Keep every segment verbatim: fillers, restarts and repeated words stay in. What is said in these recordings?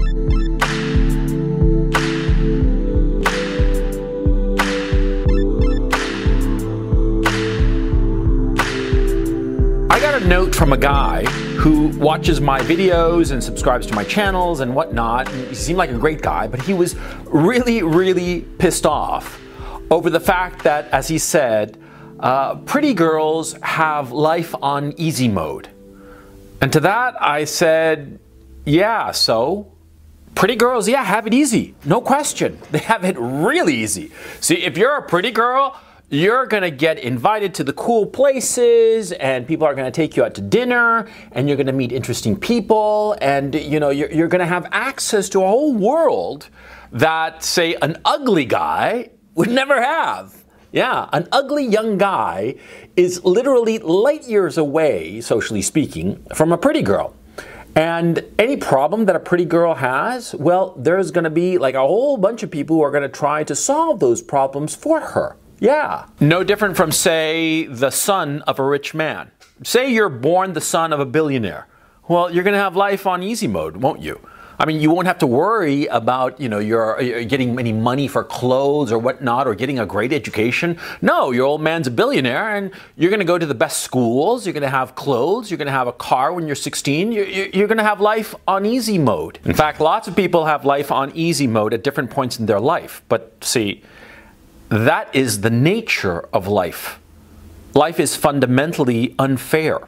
I got a note from a guy who watches my videos and subscribes to my channels and whatnot. He seemed like a great guy, but he was really, really pissed off over the fact that, as he said, uh, pretty girls have life on easy mode. And to that I said, yeah, so? Pretty girls, yeah, have it easy. No question. They have it really easy. See, if you're a pretty girl, you're going to get invited to the cool places, and people are going to take you out to dinner, and you're going to meet interesting people, and you know, you're, you're going to have access to a whole world that, say, an ugly guy would never have. Yeah, an ugly young guy is literally light years away, socially speaking, from a pretty girl. And any problem that a pretty girl has, well, there's going to be like a whole bunch of people who are going to try to solve those problems for her. Yeah. No different from, say, the son of a rich man. Say you're born the son of a billionaire. Well, you're going to have life on easy mode, won't you? I mean, you won't have to worry about, you know, you're, you're getting any money for clothes or whatnot, or getting a great education. No, your old man's a billionaire, and you're going to go to the best schools. You're going to have clothes. You're going to have a car when you're sixteen. You're, you're going to have life on easy mode. In fact, lots of people have life on easy mode at different points in their life. But see, that is the nature of life. Life is fundamentally unfair.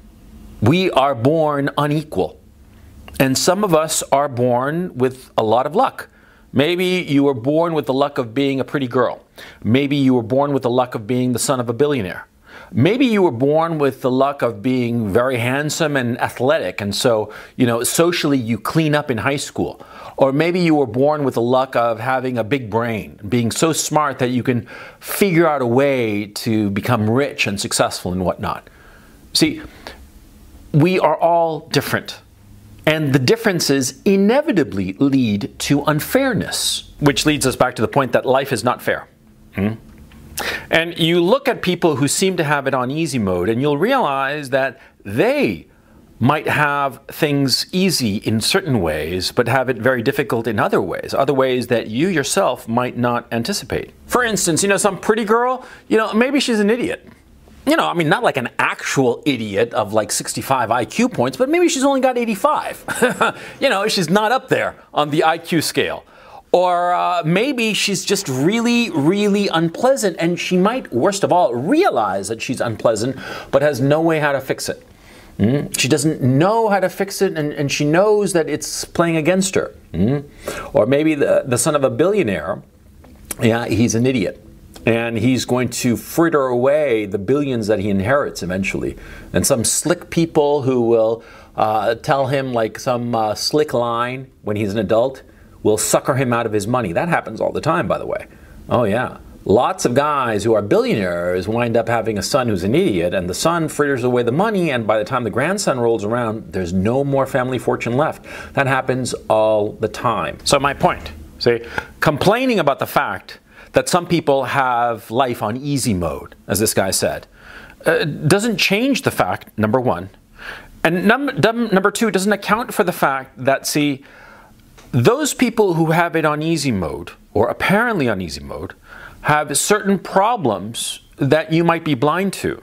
We are born unequal. And some of us are born with a lot of luck. Maybe you were born with the luck of being a pretty girl. Maybe you were born with the luck of being the son of a billionaire. Maybe you were born with the luck of being very handsome and athletic, and so, you know, socially you clean up in high school. Or maybe you were born with the luck of having a big brain, being so smart that you can figure out a way to become rich and successful and whatnot. See, we are all different. And the differences inevitably lead to unfairness. Which leads us back to the point that life is not fair. Hmm? And you look at people who seem to have it on easy mode, and you'll realize that they might have things easy in certain ways, but have it very difficult in other ways, other ways that you yourself might not anticipate. For instance, you know, some pretty girl, you know, maybe she's an idiot. You know, I mean, not like an actual idiot of like sixty-five I Q points, but maybe she's only got eighty-five. You know, she's not up there on the I Q scale. Or uh, maybe she's just really, really unpleasant, and she might, worst of all, realize that she's unpleasant, but has no way how to fix it. Mm? She doesn't know how to fix it, and, and she knows that it's playing against her. Mm? Or maybe the, the son of a billionaire, yeah, he's an idiot. And he's going to fritter away the billions that he inherits eventually. And some slick people who will uh, tell him like some uh, slick line when he's an adult will sucker him out of his money. That happens all the time, by the way. Oh yeah. Lots of guys who are billionaires wind up having a son who's an idiot, and the son fritters away the money, and by the time the grandson rolls around, there's no more family fortune left. That happens all the time. So my point, see, complaining about the fact that some people have life on easy mode, as this guy said, uh, doesn't change the fact, number one. And num- num- number two, doesn't account for the fact that, see, those people who have it on easy mode, or apparently on easy mode, have certain problems that you might be blind to.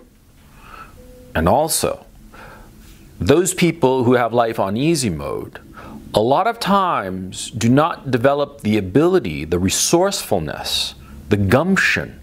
And also, those people who have life on easy mode, a lot of times do not develop the ability, the resourcefulness, the gumption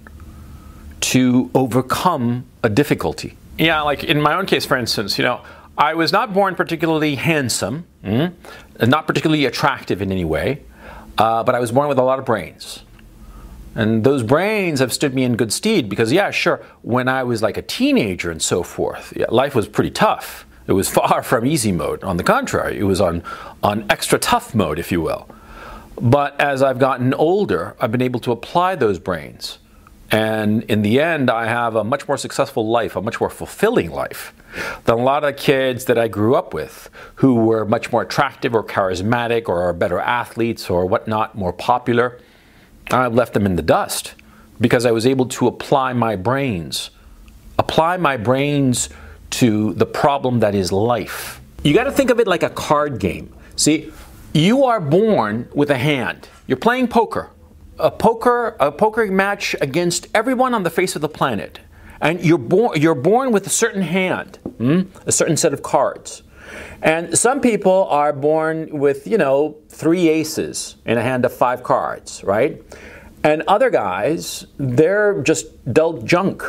to overcome a difficulty. Yeah, like in my own case, for instance, you know, I was not born particularly handsome, mm, not particularly attractive in any way, uh, but I was born with a lot of brains. And those brains have stood me in good stead because, yeah, sure, when I was like a teenager and so forth, yeah, life was pretty tough. It was far from easy mode. On the contrary, it was on, on extra tough mode, if you will. But as I've gotten older, I've been able to apply those brains. And in the end, I have a much more successful life, a much more fulfilling life than a lot of the kids that I grew up with who were much more attractive or charismatic or are better athletes or whatnot, more popular. I left them in the dust because I was able to apply my brains, apply my brains to the problem that is life. You got to think of it like a card game. See, You are born with a hand. You're playing poker. A poker, a poker match against everyone on the face of the planet. And you're born, you're born with a certain hand, hmm? a certain set of cards. And some people are born with, you know, three aces in a hand of five cards, right? And other guys, they're just dealt junk.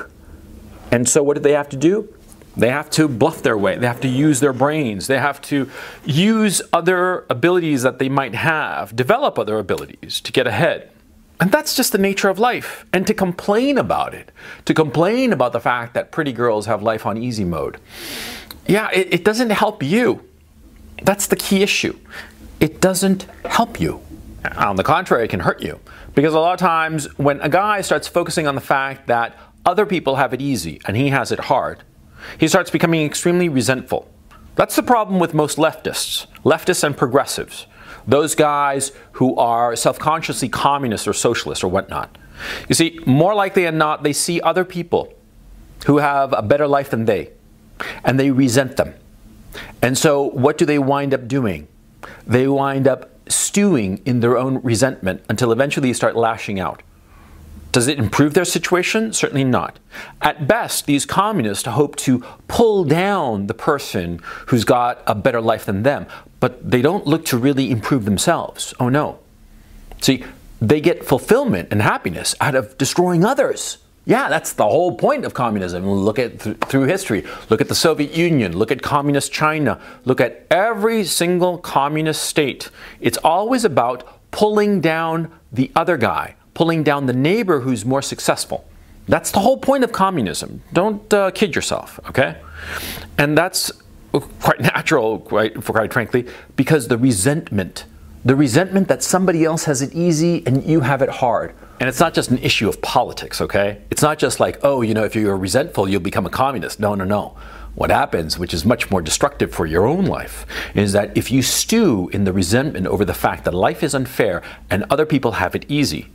And so what do they have to do? They have to bluff their way. They have to use their brains. They have to use other abilities that they might have, develop other abilities to get ahead. And that's just the nature of life. And to complain about it, to complain about the fact that pretty girls have life on easy mode, yeah, it, it doesn't help you. That's the key issue. It doesn't help you. On the contrary, it can hurt you. Because a lot of times when a guy starts focusing on the fact that other people have it easy and he has it hard, he starts becoming extremely resentful. That's the problem with most leftists, leftists and progressives. Those guys who are self-consciously communists or socialists or whatnot. You see, more likely than not, they see other people who have a better life than they, and they resent them. And so what do they wind up doing? They wind up stewing in their own resentment until eventually they start lashing out. Does it improve their situation? Certainly not. At best, these communists hope to pull down the person who's got a better life than them, but they don't look to really improve themselves. Oh no. See, they get fulfillment and happiness out of destroying others. Yeah, that's the whole point of communism. Look at th- through history. Look at the Soviet Union. Look at communist China. Look at every single communist state. It's always about pulling down the other guy, pulling down the neighbor who's more successful. That's the whole point of communism. Don't uh, kid yourself, okay? And that's quite natural, quite, quite frankly, because the resentment, the resentment that somebody else has it easy and you have it hard. And it's not just an issue of politics, okay? It's not just like, oh, you know, if you're resentful, you'll become a communist. No, no, no. What happens, which is much more destructive for your own life, is that if you stew in the resentment over the fact that life is unfair and other people have it easy,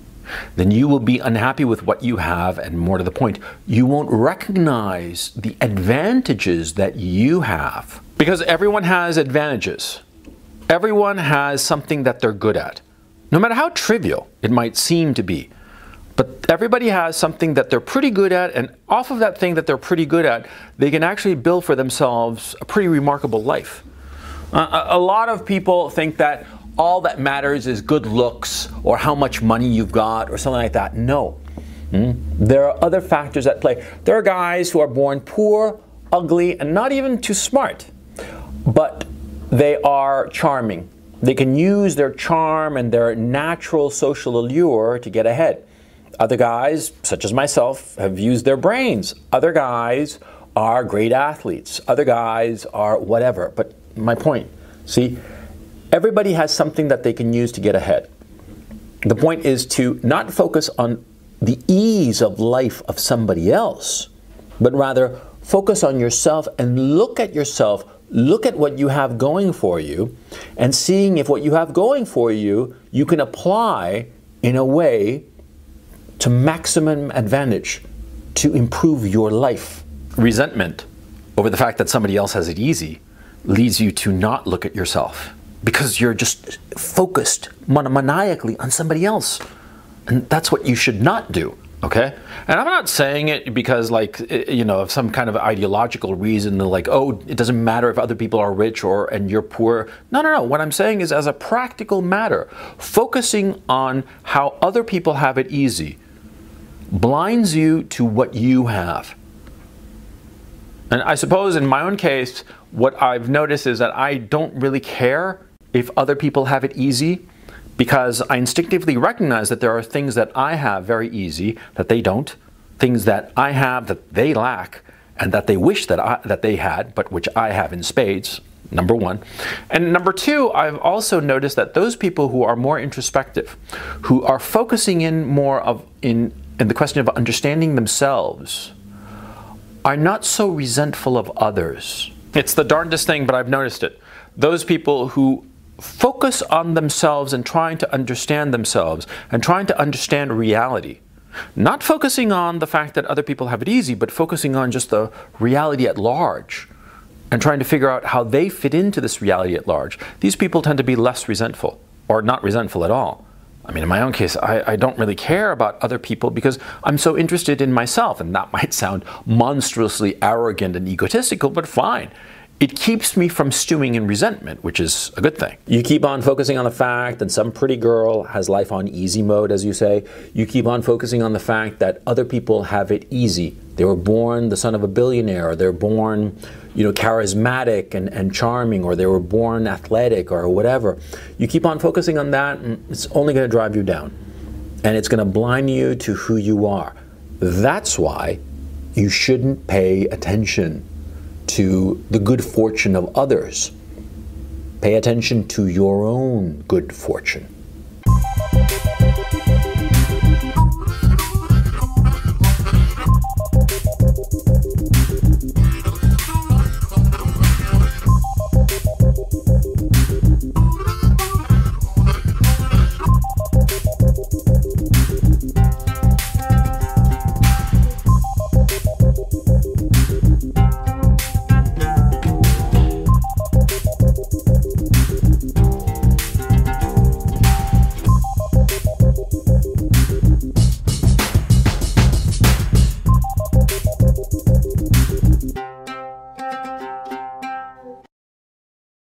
then you will be unhappy with what you have, and more to the point, you won't recognize the advantages that you have. Because everyone has advantages. Everyone has something that they're good at. No matter how trivial it might seem to be. But everybody has something that they're pretty good at, and off of that thing that they're pretty good at, they can actually build for themselves a pretty remarkable life. Uh, a, a lot of people think that all that matters is good looks or how much money you've got or something like that. No. Mm? There are other factors at play. There are guys who are born poor, ugly, and not even too smart. But they are charming. They can use their charm and their natural social allure to get ahead. Other guys, such as myself, have used their brains. Other guys are great athletes. Other guys are whatever. But my point, see, everybody has something that they can use to get ahead. The point is to not focus on the ease of life of somebody else, but rather focus on yourself and look at yourself, look at what you have going for you, and seeing if what you have going for you, you can apply in a way to maximum advantage to improve your life. Resentment over the fact that somebody else has it easy leads you to not look at yourself, because you're just focused maniacally on somebody else. And that's what you should not do, okay? And I'm not saying it because, like, you know, of some kind of ideological reason, like, oh, it doesn't matter if other people are rich or and you're poor. No, no, no. What I'm saying is, as a practical matter, focusing on how other people have it easy blinds you to what you have. And I suppose in my own case, what I've noticed is that I don't really care if other people have it easy, because I instinctively recognize that there are things that I have very easy that they don't, things that I have that they lack, and that they wish that I, that they had, but which I have in spades, number one. And number two, I've also noticed that those people who are more introspective, who are focusing in more of in, in the question of understanding themselves, are not so resentful of others. It's the darndest thing, but I've noticed it. Those people who focus on themselves and trying to understand themselves and trying to understand reality. Not focusing on the fact that other people have it easy, but focusing on just the reality at large. and trying to figure out how they fit into this reality at large, these people tend to be less resentful, or not resentful at all. I mean, in my own case, I, I don't really care about other people because I'm so interested in myself, and that might sound monstrously arrogant and egotistical, but fine. It keeps me from stewing in resentment, which is a good thing. You keep on focusing on the fact that some pretty girl has life on easy mode, as you say. You keep on focusing on the fact that other people have it easy. They were born the son of a billionaire, or they're born, you know, charismatic and, and charming, or they were born athletic, or whatever. You keep on focusing on that, and it's only going to drive you down. And it's going to blind you to who you are. That's why you shouldn't pay attention to the good fortune of others. Pay attention to your own good fortune.